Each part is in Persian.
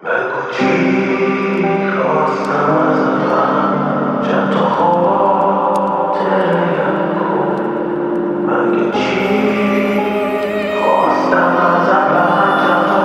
بگو چی خواستم ازم چند تا خاطره مگه چی خواستم ازم چند تا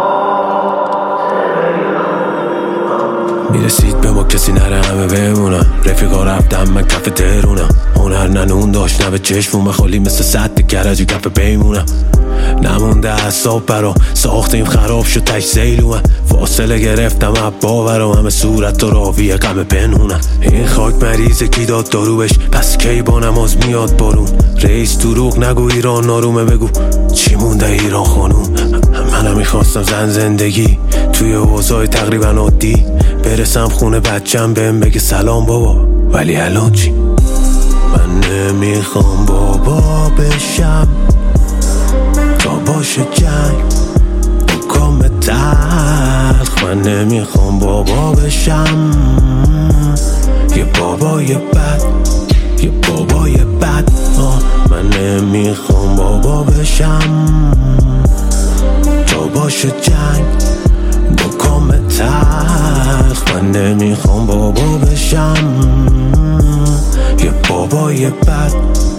خاطره میرسید به ما کسی نره همه بمونم رفیقا رفتم من کف ترونم هنر ننون داشت نه به چشمومه خالی مثل سد کرجی کف بیمونم نمونده اعصاب برام ساختیم خراب شد تش زیلومه فاصله گرفتم اب باورم همه صورت و راویه غم پنهونم این خاک مریضه کی داد دارو بش پس کی با نماز میاد بارون رئیس دروغ نگو ایران نارومه بگو چی مونده ایران خانوم منم میخواستم زندگی توی اوضاع تقریبا عادی برسم خونه بچم بهم بگه سلام بابا ولی الان چی من نمیخوام بابا بشم تا باشه جنگ بکام تلخ من نمیخوام بابا بشم یه بابای بد یه بابای بد من نمیخوام بابا بشم تا باشه جنگ بکام تلخ من نمیخوام بابا بشم یه بابای بد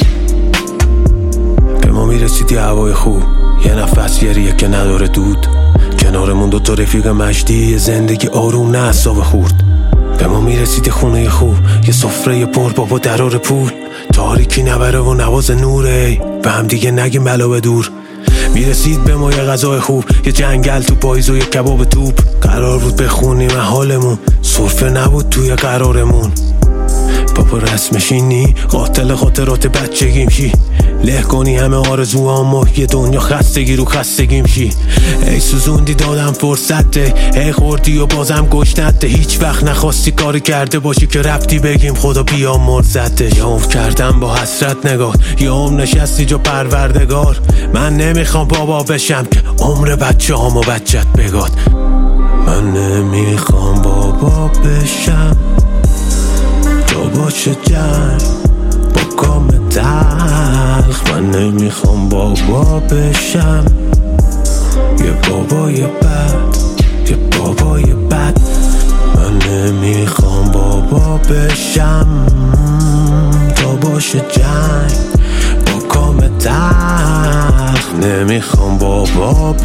به ما میرسیدی هوای خوب یه نفس یه ریه که نداره دود کنارمون دوتا رفیق مجدی یه زندگی آروم نه اعصاب خورد به ما میرسید خونه خوب یه سفره پر بابا درار پول تاریکی نبره و نواز نوره به هم دیگه نگیم بلا به دور میرسید به ما یه غذای خوب یه جنگل تو پاییز و یه کباب توپ قرار بود بخونیم حالمون سرفه نبود توی قرارمون بابا رسمشینی قاتل خاطرات بچگیم شی له کنی همه آرزوامو یه دنیا خستگی رو خستگیم شی ای سوزوندی دادم فرصته ای خوردی و بازم گشنته هیچ وقت نخواستی کاری کرده باشی که رفتی بگیم خدا بیا مرزته یا عمر کردم با حسرت نگاه یا عمر نشستی جا پروردگار من نمیخوام بابا بشم که عمر بچه هامو بچت بگاد من نمیخوام بابا بشم تا باشه جنگ با کام تلخ من نمیخوام بابا بشم یه بابای بد یه بابای بد من نمیخوام بابا بشم تا باشه جنگ با کام تلخ نمیخوام بابا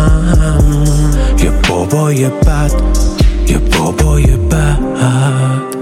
بشم یه بابای بد یه بابای بد